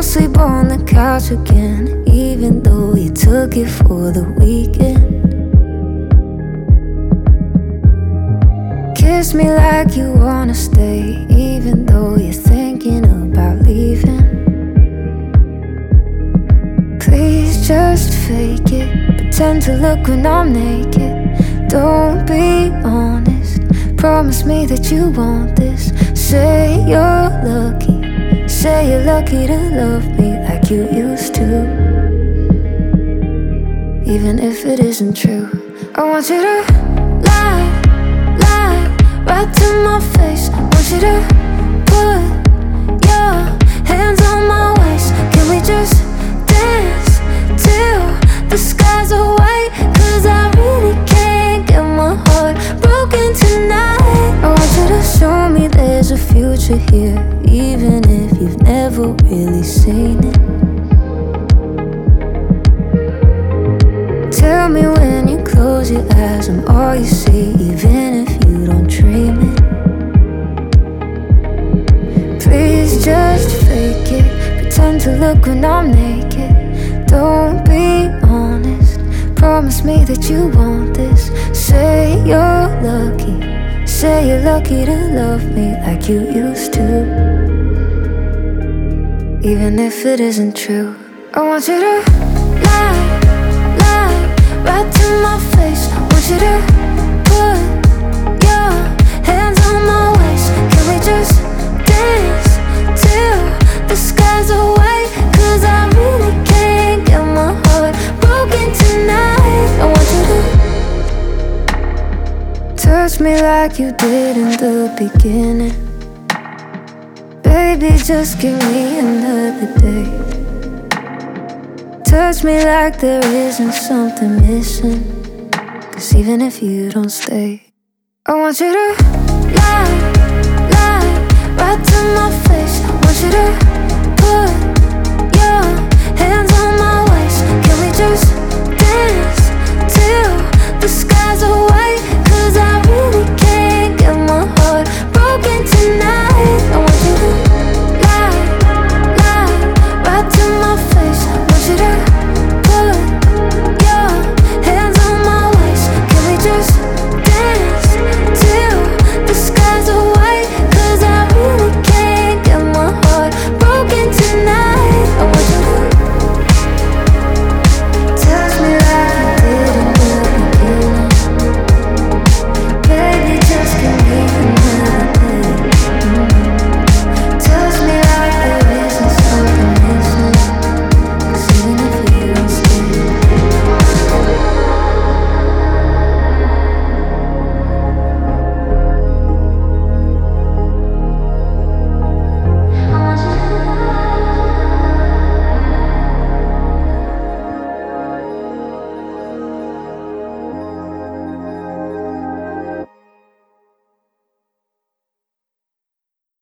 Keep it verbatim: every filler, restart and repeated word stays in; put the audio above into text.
won't sleep on the couch again, even though you took it for the weekend. Kiss me like you wanna stay, even though you're thinking about leaving. Please just fake it, pretend to look when I'm naked. Don't be honest, promise me that you want this. Say you're lucky, say you're lucky to love me like you used to. Even if it isn't true, I want you to lie, lie right to my face. I want you to put your hands on my waist. Can we just dance till the skies are white? Cause I really can't get my heart broken tonight. I want you to show me there's a future here, even if you've never really seen it. Tell me when you close your eyes, I'm all you see, even if you don't dream it. Please just fake it, pretend to look when I'm naked. Don't be honest, promise me that you want this. Say you're lucky, say you're lucky to love me like you used to. Even if it isn't true, I want you to lie, lie right to my face. I want you to put your hands on my waist. Can we just dance till the skies are white? Cause I really can't get my heart broken tonight. I want you to touch me like you did in the beginning. Baby, just give me another day. Touch me like there isn't something missing. Cause even if you don't stay, I want you to lie,